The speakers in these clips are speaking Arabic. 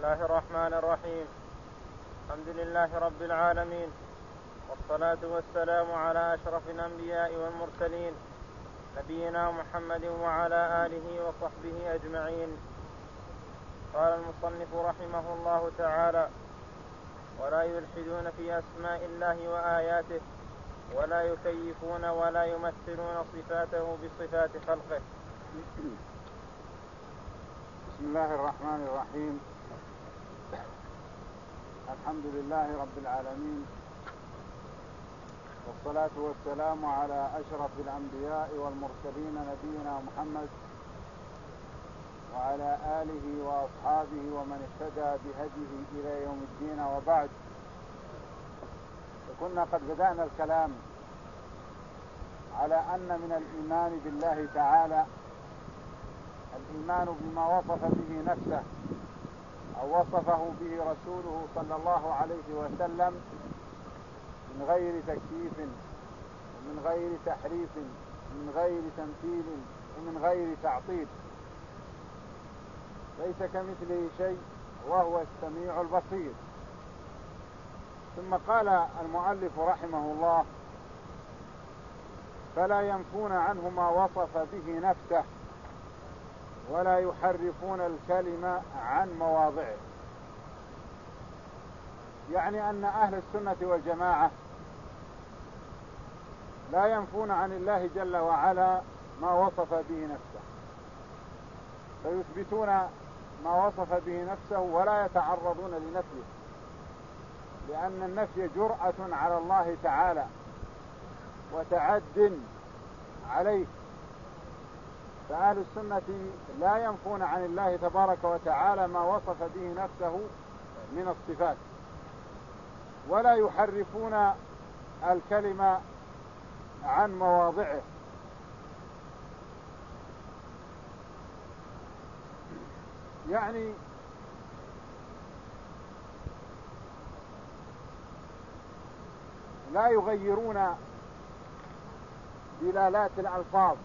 الله الرحمن الرحيم. الحمد لله رب العالمين، والصلاة والسلام على أشرف الأنبياء والمرسلين، نبينا محمد وعلى آله وصحبه أجمعين. قال المصنف رحمه الله تعالى: ولا يلحدون في أسماء الله وآياته، ولا يكيفون ولا يمثلون صفاته بصفات خلقه. بسم الله الرحمن الرحيم. الحمد لله رب العالمين، والصلاة والسلام على أشرف الأنبياء والمرسلين نبينا محمد وعلى آله وأصحابه ومن اهتدى بهديه إلى يوم الدين، وبعد. كنا قد بدأنا الكلام على أن من الإيمان بالله تعالى الإيمان بما وصف به نفسه أو وصفه به رسوله صلى الله عليه وسلم من غير تكييف ومن غير تحريف ومن غير تمثيل ومن غير تعطيل. ليس كمثله شيء وهو السميع البصير. ثم قال المؤلف رحمه الله: فلا ينفون عنه ما وصف به نفسه ولا يحرفون الكلمة عن مواضعه. يعني أن أهل السنة والجماعة لا ينفون عن الله جل وعلا ما وصف به نفسه، فيثبتون ما وصف به نفسه ولا يتعرضون لنفيه، لأن النفي جرأة على الله تعالى وتعد عليه. فأهل السنة لا ينفون عن الله تبارك وتعالى ما وصف به نفسه من الصفات، ولا يحرفون الكلمة عن مواضعه. يعني لا يغيرون دلالات الألفاظ،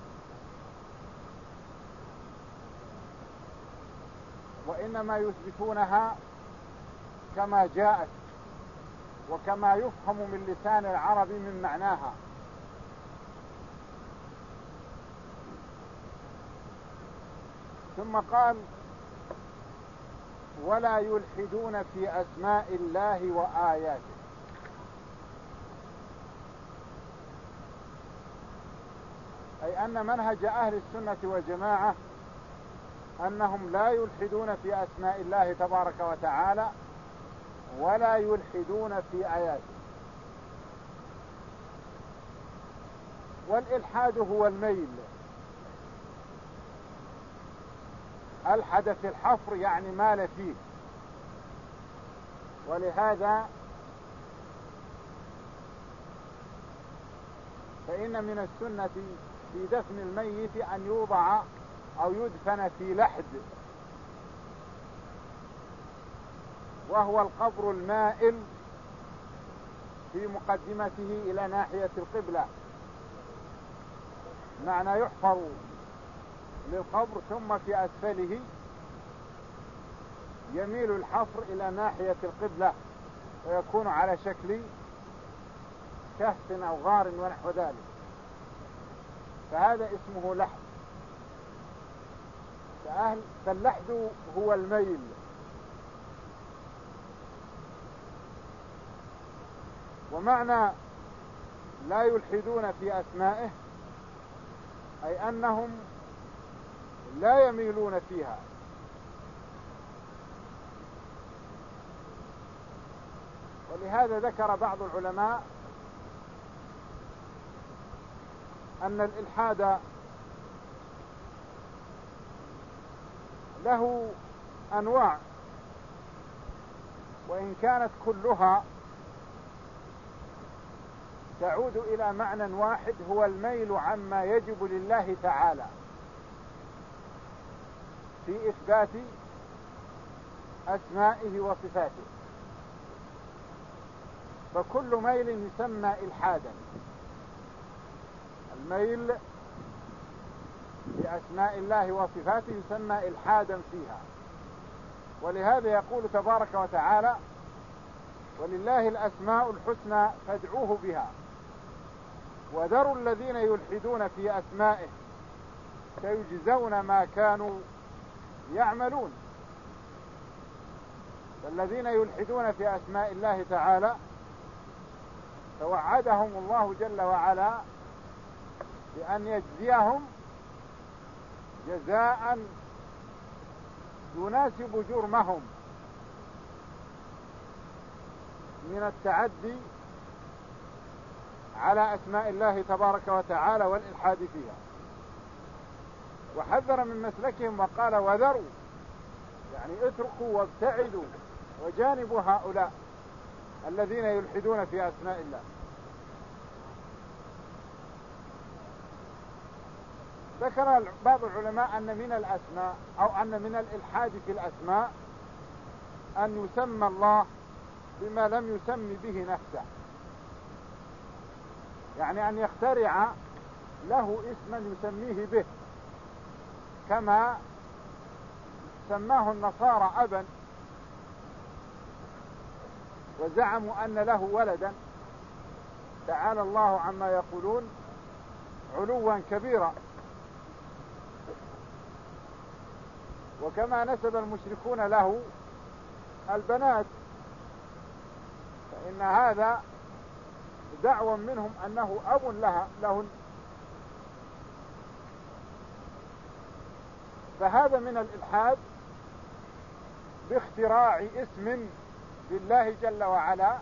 وإنما يثبتونها كما جاءت وكما يفهم من لسان العرب من معناها. ثم قال: ولا يلحدون في أسماء الله وآياته. أي أن منهج أهل السنة والجماعة أنهم لا يلحدون في أسماء الله تبارك وتعالى ولا يلحدون في آياته. والإلحاد هو الميل. ألحد في الحفر يعني مال فيه. ولهذا فإن من السنة في دفن الميت أن يوضع أو يدفن في لحد، وهو القبر المائل في مقدمته إلى ناحية القبلة، معنى يحفر للقبر ثم في أسفله يميل الحفر إلى ناحية القبلة ويكون على شكل كهف أو غار ونحو ذلك، فهذا اسمه لحد. فاللحد هو الميل. ومعنى لا يلحدون في أسمائه أي أنهم لا يميلون فيها، ولهذا ذكر بعض العلماء أن الإلحاد له أنواع، وإن كانت كلها تعود إلى معنى واحد، هو الميل عما يجب لله تعالى في إثبات أسمائه وصفاته. فكل ميل يسمى إلحادا. الميل بأسماء الله وصفاته يسمى إلحادا فيها. ولهذا يقول تبارك وتعالى: ولله الأسماء الحسنى فادعوه بها وذروا الذين يلحدون في أسمائه سيجزون ما كانوا يعملون. فالذين يلحدون في أسماء الله تعالى توعدهم الله جل وعلا بأن يجزيهم جزاء يناسب جرمهم من التعدي على أسماء الله تبارك وتعالى والإلحاد فيها. وحذر من مسلكهم وقال: وذروا، يعني اتركوا وابتعدوا وجانبوا هؤلاء الذين يلحدون في أسماء الله. ذكر بعض العلماء أن من الأسماء أو أن من الإلحاد في الأسماء أن يسمى الله بما لم يسم به نفسه، يعني أن يخترع له اسما يسميه به، كما سماه النصارى أبا وزعموا أن له ولدا، تعالى الله عما يقولون علوا كبيرا. وكما نسب المشركون له البنات، فإن هذا دعوى منهم أنه أب لهن. فهذا من الإلحاد باختراع اسم لله جل وعلا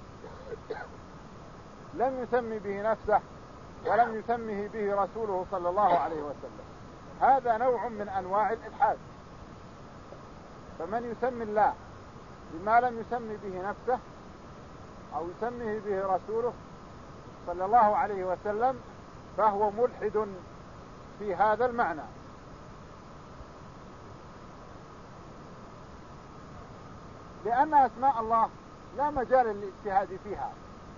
لم يسمي به نفسه ولم يسمه به رسوله صلى الله عليه وسلم. هذا نوع من أنواع الإلحاد. فمن يسمي الله بما لم يسمي به نفسه أو يسميه به رسوله صلى الله عليه وسلم فهو ملحد في هذا المعنى. لأن أسماء الله لا مجال للاجتهاد فيها،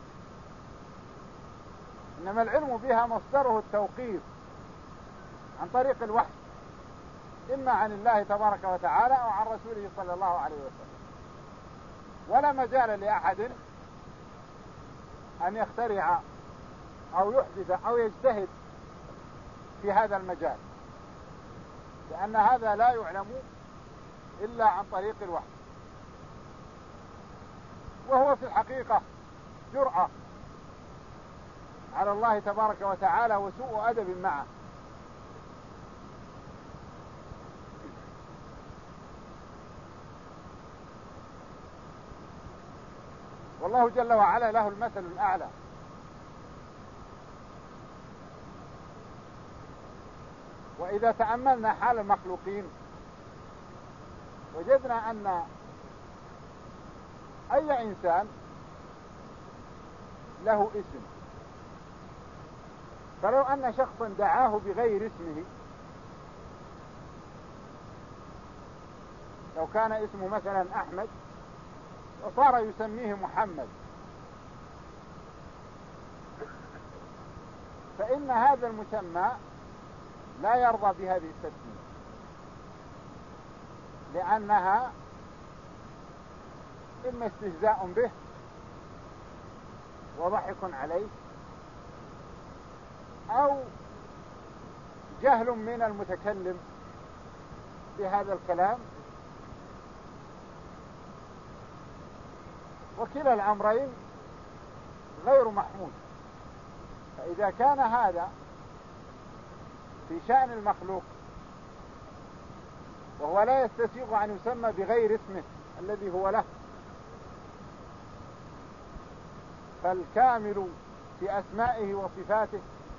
إنما العلم بها مصدره التوقيف عن طريق الوحي، إما عن الله تبارك وتعالى أو عن رسوله صلى الله عليه وسلم. ولا مجال لأحد أن يخترع أو يحدث أو يجتهد في هذا المجال، لأن هذا لا يعلم إلا عن طريق الوحي. وهو في الحقيقة جرأة على الله تبارك وتعالى وسوء أدب معه. والله جل وعلا له المثل الأعلى. وإذا تأملنا حال المخلوقين وجدنا أن أي إنسان له اسم، فلو أن شخصا دعاه بغير اسمه، لو كان اسمه مثلا أحمد وصار يسميه محمد، فإن هذا المسمى لا يرضى بهذه التسمية، لأنها إما استهزاء به وضحك عليه، أو جهل من المتكلم بهذا الكلام، وكلا الأمرين غير محمود. فإذا كان هذا في شأن المخلوق وهو لا يستسيغ أن يسمى بغير اسمه الذي هو له، فالكامل في أسمائه وصفاته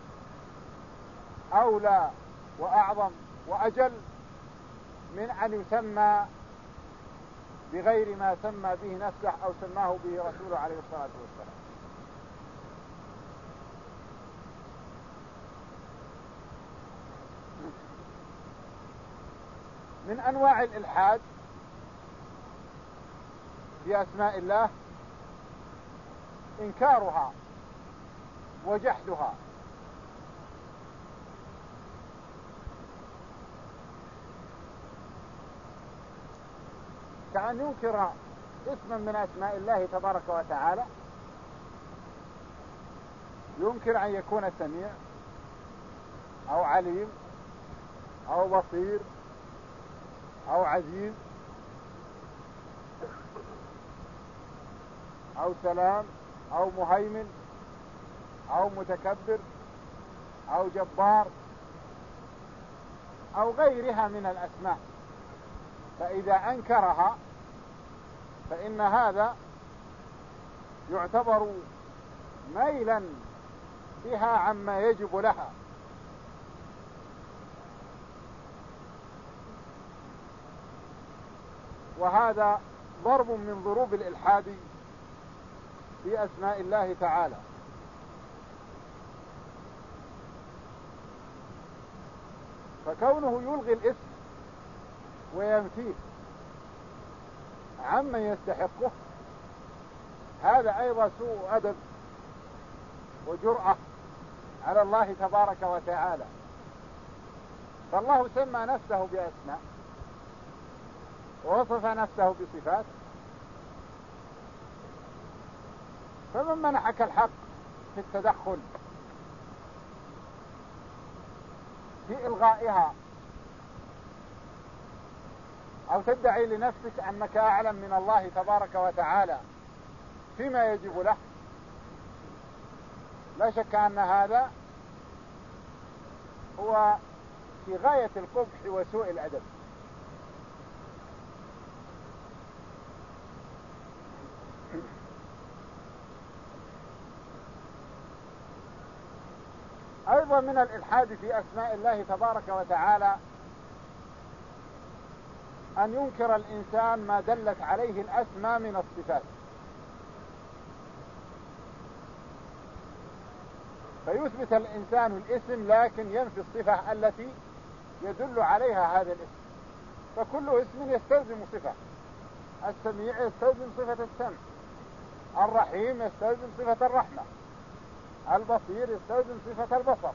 أولى وأعظم وأجل من أن يسمى بغير ما سمى به نفسه أو سماه به رسوله عليه الصلاة والسلام. من أنواع الإلحاد في أسماء الله إنكارها وجحدها. كأن ينكر اسما من أسماء الله تبارك وتعالى، ينكر أن يكون سميع أو عليم أو بصير أو عزيز أو سلام أو مهيمن أو متكبر أو جبار أو غيرها من الأسماء. فإذا أنكرها فإن هذا يعتبر ميلا بها عما يجب لها، وهذا ضرب من ضروب الإلحاد في أسماء الله تعالى. فكونه يلغي الاسم وينفيه عمن يستحقه هذا أيضا سوء أدب وجرأة على الله تبارك وتعالى. فالله سمى نفسه بأسماء ووصف نفسه بصفات، فمن منحك الحق في التدخل في إلغائها أو تدعي لنفسك أنك أعلم من الله تبارك وتعالى فيما يجب له؟ لا شك أن هذا هو في غاية القبح وسوء الأدب. أيضا من الإلحاد في أسماء الله تبارك وتعالى أن ينكر الإنسان ما دلت عليه الأسماء من الصفات، فيثبت الإنسان الاسم لكن ينفي الصفة التي يدل عليها هذا الاسم. فكل اسم يستلزم صفة، السميع يستلزم صفة السمع، الرحيم يستلزم صفة الرحمة، البصير يستلزم صفة البصر،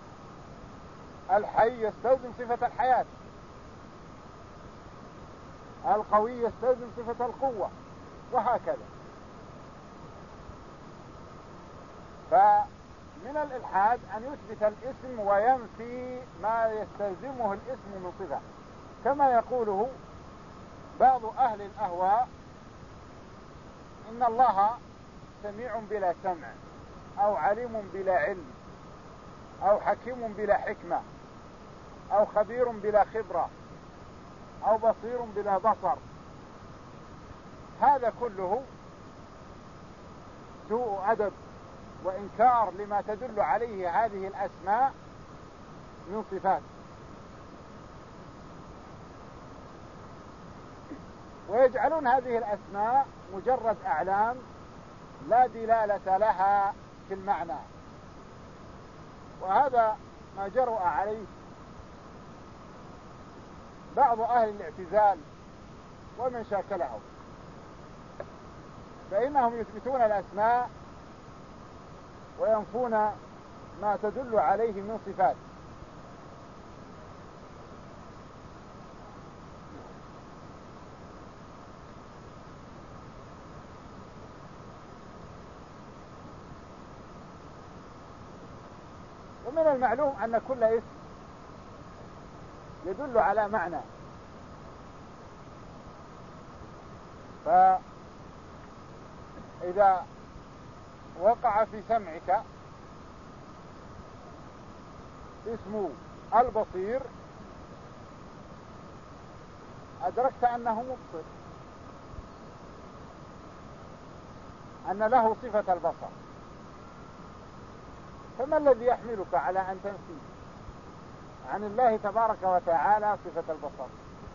الحي يستلزم صفة الحياة، القوي يستلزم صفة القوة، وهكذا. فمن الإلحاد أن يثبت الاسم وينفي ما يستلزمه الاسم من صفة، كما يقوله بعض أهل الأهواء إن الله سميع بلا سمع، أو عليم بلا علم، أو حكيم بلا حكمة، أو خبير بلا خبرة، أو بصير بلا بصر. هذا كله سوء أدب وإنكار لما تدل عليه هذه الأسماء من صفات. ويجعلون هذه الأسماء مجرد أعلام لا دلالة لها في المعنى، وهذا ما جرأ عليه بعض أهل الاعتزال ومن شاكلهم، فإنهم يثبتون الأسماء وينفون ما تدل عليه من صفات. ومن المعلوم أن كل اسم يدل على معنى، فإذا وقع في سمعك اسم البصير أدركت أنه مبصر، أن له صفة البصر. فما الذي يحملك على أن تنفي عن الله تبارك وتعالى صفة البصر؟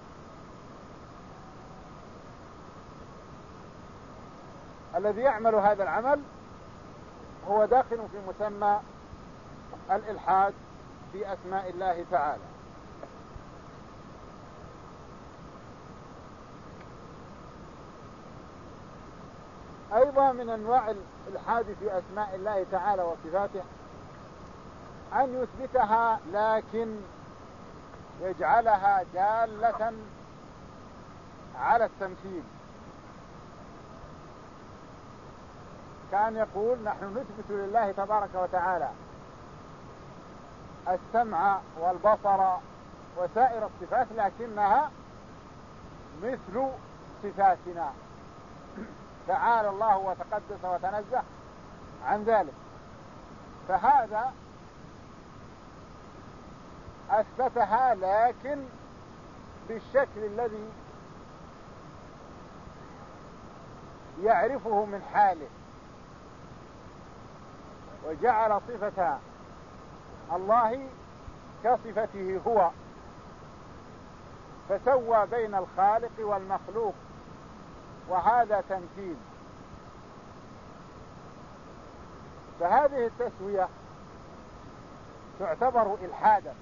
الذي يعمل هذا العمل هو داخل في مسمى الإلحاد في أسماء الله تعالى. أيضا من أنواع الإلحاد في أسماء الله تعالى وصفاته أن يثبتها لكن يجعلها دالة على التمثيل، كان يقول نحن نثبت لله تبارك وتعالى السمع والبصر وسائر الصفات لكنها مثل صفاتنا، تعالى الله وتقدس وتنزه عن ذلك. فهذا أثبتها لكن بالشكل الذي يعرفه من حاله، وجعل صفة الله كصفته هو، فسوى بين الخالق والمخلوق، وهذا تمثيل. فهذه التسوية تعتبر إلحادا،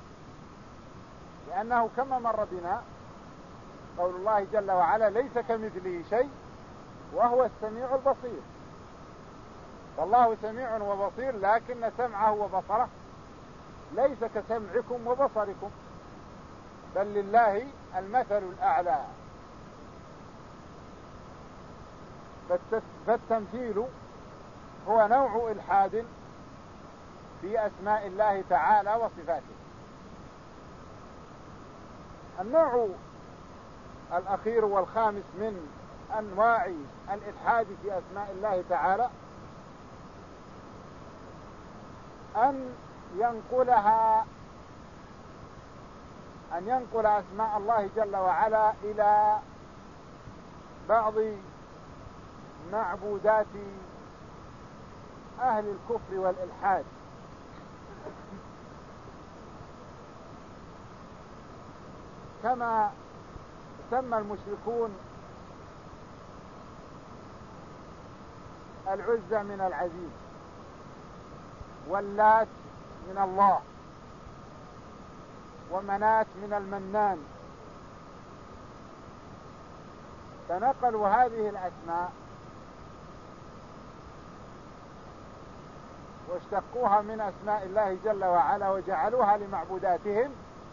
لأنه كما مر بنا قول الله جل وعلا ليس كمثله شيء وهو السميع البصير. فالله سميع وبصير، لكن سمعه وبصره ليس كسمعكم وبصركم، بل لله المثل الأعلى. فالتمثيل هو نوع إلحاد في أسماء الله تعالى وصفاته. النوع الأخير والخامس من أنواع الإلحاد في أسماء الله تعالى أن ينقل أسماء الله جل وعلا إلى بعض معبودات أهل الكفر والإلحاد، كما سمى المشركون العزى من العزيز، واللات من الله، ومنات من المنان، فنقلوا هذه الأسماء واشتقوها من أسماء الله جل وعلا وجعلوها لمعبوداتهم،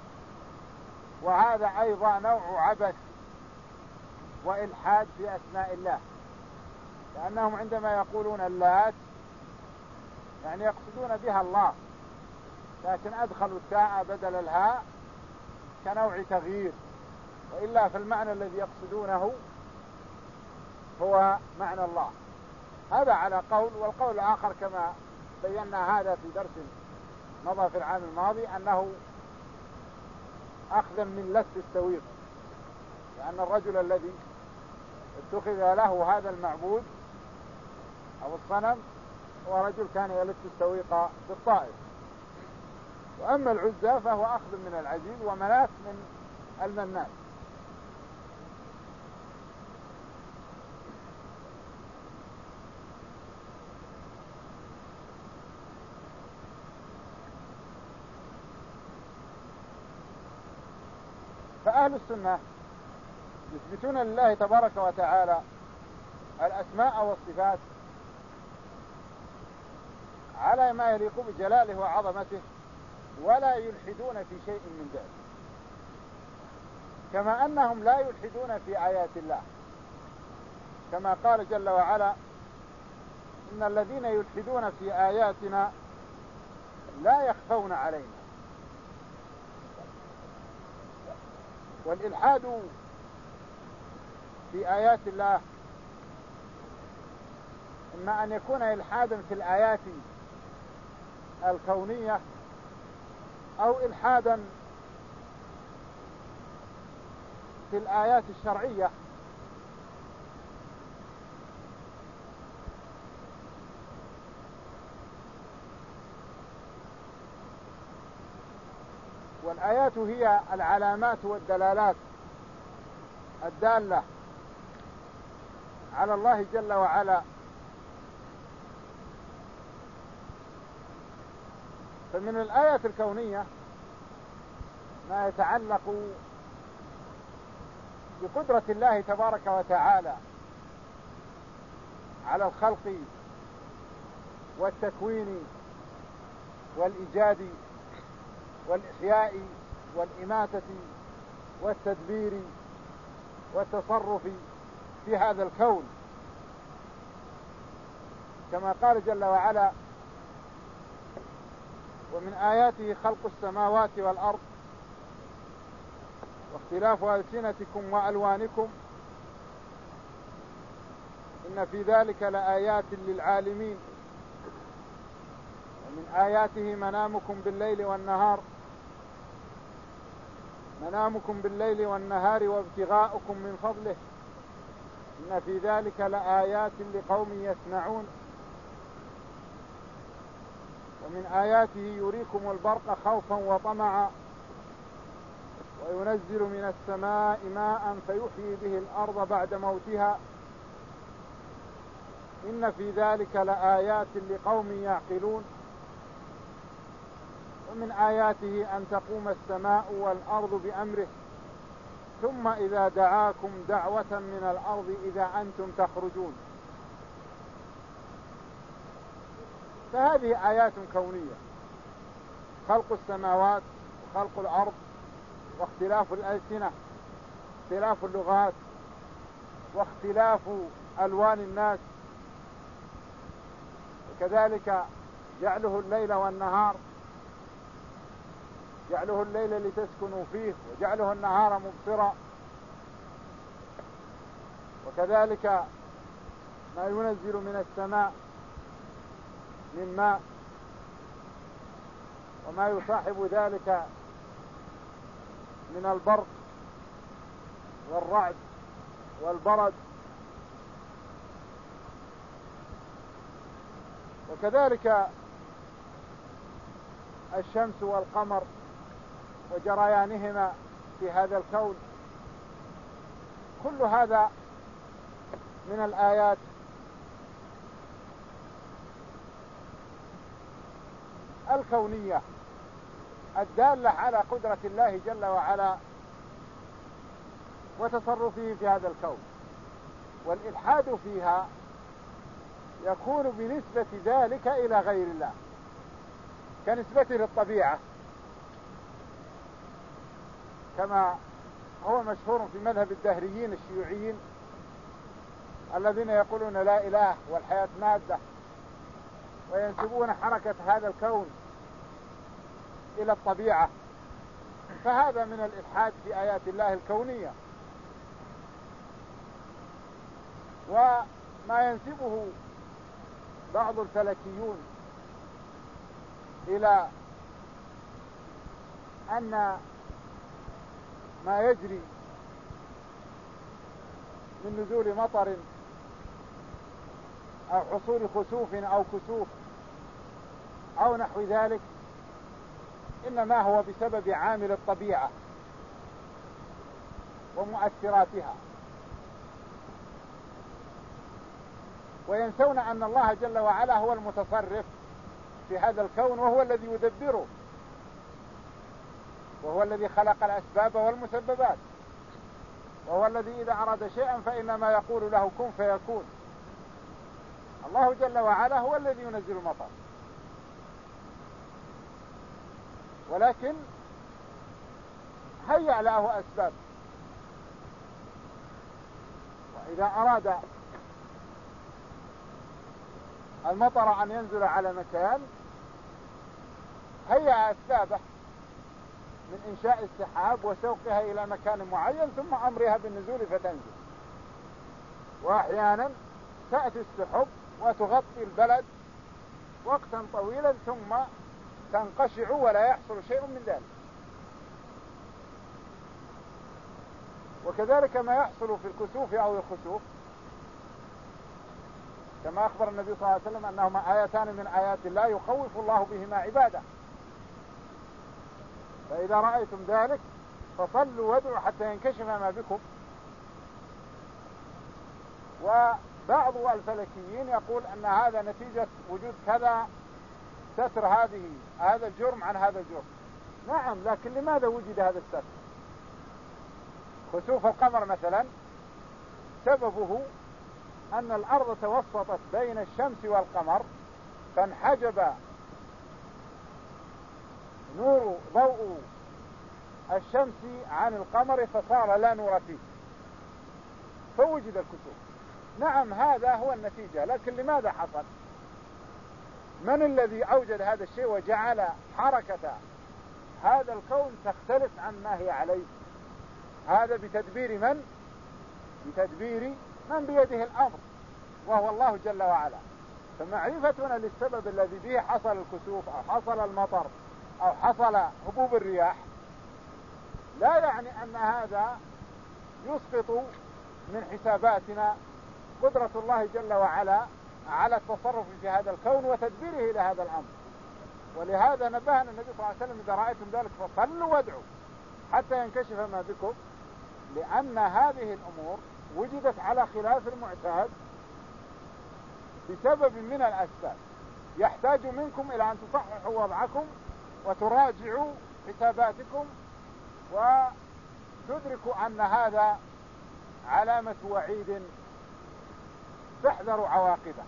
وهذا أيضا نوع عبث وإلحاد في أسماء الله، لأنهم عندما يقولون اللات يعني يقصدون بها الله، لكن أدخلوا التاء بدل الهاء كنوع تغيير، وإلا في المعنى الذي يقصدونه هو معنى الله. هذا على قول، والقول الآخر كما بينا هذا في درس مضى في العام الماضي أنه أخذا من لت السويق، لأن الرجل الذي اتخذ له هذا المعبود أو الصنم هو رجل كان يلت السويق بالطائف. وأما العزى فهو أخذ من العزيز، ومنات من المنان. فأهل السنة يثبتون لله تبارك وتعالى الأسماء والصفات على ما يليق بجلاله وعظمته، ولا يلحدون في شيء من ذلك، كما أنهم لا يلحدون في آيات الله، كما قال جل وعلا إن الذين يلحدون في آياتنا لا يخفون علينا. والإلحاد في آيات الله إما أن يكون إلحادا في الآيات الكونية أو إلحادا في الآيات الشرعية. والآيات هي العلامات والدلالات الدالة على الله جل وعلا. فمن الآيات الكونية ما يتعلق بقدرة الله تبارك وتعالى على الخلق والتكوين والإيجاد والإحياء والإماتة والتدبير والتصرف في هذا الكون، كما قال جل وعلا: ومن آياته خلق السماوات والأرض واختلاف ألسنتكم وألوانكم إن في ذلك لآيات للعالمين ومن آياته منامكم بالليل والنهار وابتغاؤكم من فضله إن في ذلك لآيات لقوم يسمعون ومن آياته يريكم البرق خوفا وطمعا وينزل من السماء ماء فيحيي به الأرض بعد موتها إن في ذلك لآيات لقوم يعقلون ومن آياته أن تقوم السماء والأرض بأمره ثم إذا دعاكم دعوة من الأرض إذا أنتم تخرجون. فهذه آيات كونية: خلق السماوات وخلق الأرض واختلاف الألسنة، اختلاف اللغات، واختلاف ألوان الناس، وكذلك جعله الليل والنهار، جعله الليل لتسكنوا فيه وجعله النهار مبصرا، وكذلك ما ينزل من السماء من ماء وما يصاحب ذلك من البرق والرعد والبرد، وكذلك الشمس والقمر وجريانهما في هذا الكون. كل هذا من الآيات الكونية الدالة على قدرة الله جل وعلا وتصرفه في هذا الكون، والإلحاد فيها يكون بنسبة ذلك إلى غير الله كنسبته للطبيعة، كما هو مشهور في مذهب الدهريين الشيوعيين الذين يقولون لا إله والحياة مادة، وينسبون حركة هذا الكون إلى الطبيعة. فهذا من الإلحاد في آيات الله الكونية. وما ينسبه بعض الفلكيون إلى أن ما يجري من نزول مطر أو حصول خسوف أو كسوف أو نحو ذلك إنما هو بسبب عامل الطبيعة ومؤثراتها، وينسون أن الله جل وعلا هو المتصرف في هذا الكون، وهو الذي يدبره، وهو الذي خلق الأسباب والمسببات، وهو الذي إذا أراد شيئا فإنما يقول له كن فيكون. الله جل وعلا هو الذي ينزل المطر، ولكن هيأ له أسباب، وإذا أراد المطر أن ينزل على مكان هيأ أسبابه من إنشاء السحاب وسوقها إلى مكان معين ثم أمرها بالنزول فتنزل. وأحيانا تأتي السحب وتغطي البلد وقتا طويلا ثم تنقشع ولا يحصل شيء من ذلك. وكذلك ما يحصل في الكسوف أو الخسوف، كما أخبر النبي صلى الله عليه وسلم أنهما آيتان من آيات الله يخوف الله بهما عباده، فإذا رأيتم ذلك فصلوا وادعوا حتى ينكشف ما بكم. وبعض الفلكيين يقول أن هذا نتيجة وجود كذا، ستر هذا الجرم عن هذا الجرم. نعم، لكن لماذا وجد هذا الستر؟ خسوف القمر مثلا سببه أن الأرض توسطت بين الشمس والقمر فانحجب ضوء الشمس عن القمر فصار لا نور فيه، فوجد الكسوف. نعم هذا هو النتيجة، لكن لماذا حصل؟ من الذي أوجد هذا الشيء وجعل حركة هذا الكون تختلف عن ما هي عليه؟ هذا بتدبير من؟ بتدبير من بيده الأمر، وهو الله جل وعلا. فمعرفتنا للسبب الذي به حصل الكسوف أو حصل المطر أو حصل هبوب الرياح لا يعني أن هذا يسقط من حساباتنا قدرة الله جل وعلا على التصرف في هذا الكون وتدبيره إلى هذا الأمر. ولهذا نبهنا النبي صلى الله عليه وسلم: إذا رأيتم ذلك فصلوا وادعوا حتى ينكشف ما بكم، لأن هذه الأمور وجدت على خلاف المعتاد بسبب من الأسباب. يحتاج منكم إلى أن تصححوا وضعكم وتراجعوا حساباتكم وتدركوا أن هذا علامة وعيد تحذروا عواقبه.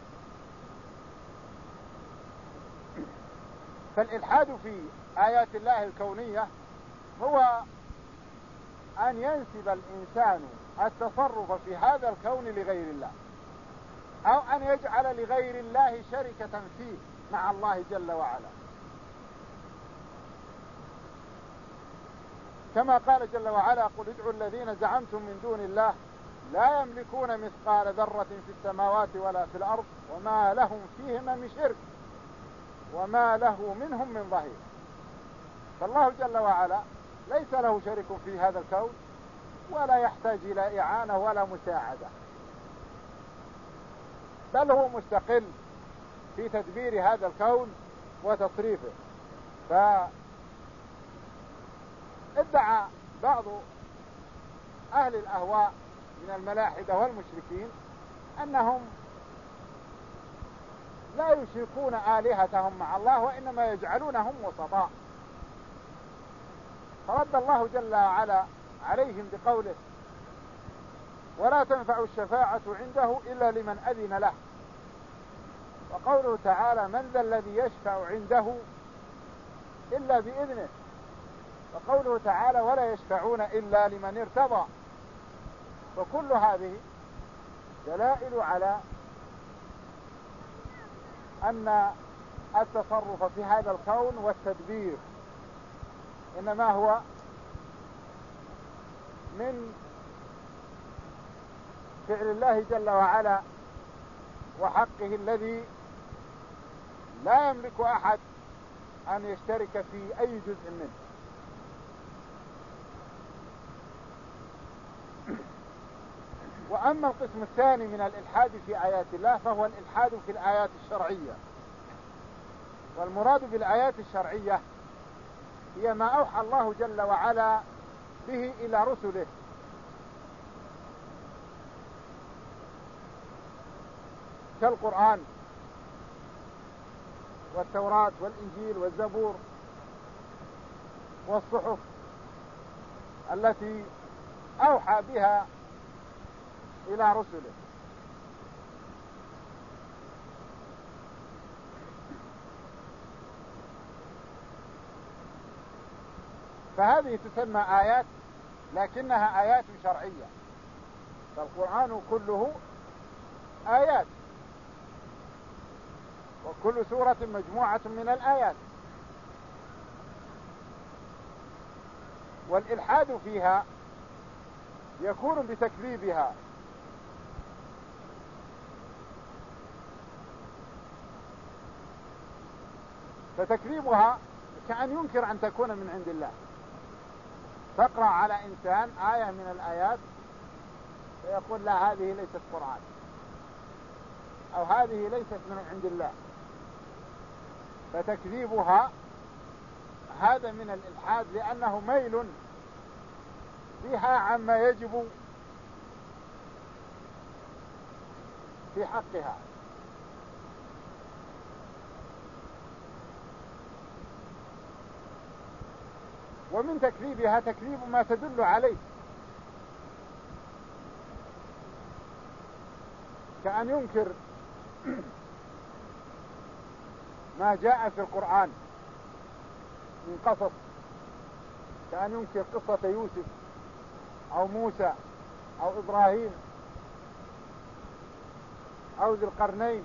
فالإلحاد في آيات الله الكونية هو أن ينسب الإنسان التصرف في هذا الكون لغير الله، أو أن يجعل لغير الله شركة فيه مع الله جل وعلا، كما قال جل وعلا: قل ادعوا الذين زعمتم من دون الله لا يملكون مثقال ذرة في السماوات ولا في الأرض وما لهم فيهما من شرك وما له منهم من ظهير. فالله جل وعلا ليس له شريك في هذا الكون ولا يحتاج إلى إعانة ولا مساعدة، بل هو مستقل في تدبير هذا الكون وتصريفه. فادعى بعض أهل الأهواء من الملاحدة والمشركين أنهم لا يشركون آلهتهم مع الله وإنما يجعلونهم وسطاء، فرد الله جل وعلا عليهم بقوله: ولا تنفع الشفاعة عنده إلا لمن أذن له. وقوله تعالى: من ذا الذي يشفع عنده إلا بإذنه. وقوله تعالى: ولا يشفعون إلا لمن ارتضى. وكل هذه دلائل على أن التصرف في هذا الكون والتدبير إنما هو من فعل الله جل وعلا وحقه الذي لا يملك أحد أن يشترك في أي جزء منه. وأما القسم الثاني من الإلحاد في آيات الله فهو الإلحاد في الآيات الشرعية. والمراد بالآيات الشرعية هي ما أوحى الله جل وعلا به إلى رسله كالقرآن والتوراة والإنجيل والزبور والصحف التي أوحى بها إلى رسله. فهذه تسمى آيات لكنها آيات شرعية، فالقرآن كله آيات، وكل سورة مجموعة من الآيات. والإلحاد فيها يكون بتكذيبها، فتكذيبها كأن ينكر أن تكون من عند الله. تقرأ على إنسان آية من الآيات فيقول: لا، هذه ليست قرآن، أو هذه ليست من عند الله. فتكذيبها هذا من الإلحاد، لأنه ميل فيها عما يجب في حقها. ومن تكذيبها تكذيب ما تدل عليه، كأن ينكر ما جاء في القرآن من قصص، كأن ينكر قصة يوسف أو موسى أو إبراهيم أو ذي القرنين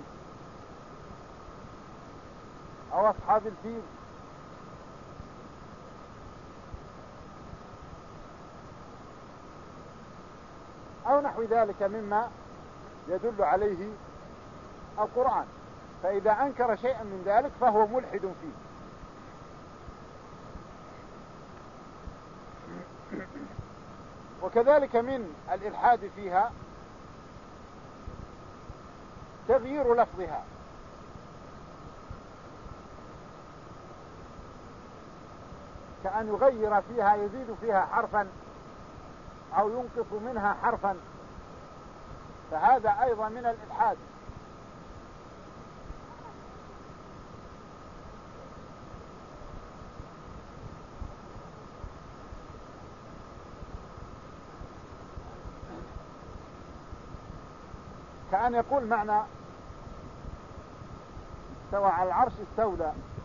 أو أصحاب الفيل، أو نحو ذلك مما يدل عليه القرآن. فإذا أنكر شيئا من ذلك فهو ملحد فيه. وكذلك من الإلحاد فيها تغيير لفظها، كأن يغير فيها، يزيد فيها حرفا أو ينقص منها حرفا، فهذا أيضا من الإلحاد. كأن يقول معنى استوى على العرش استولى،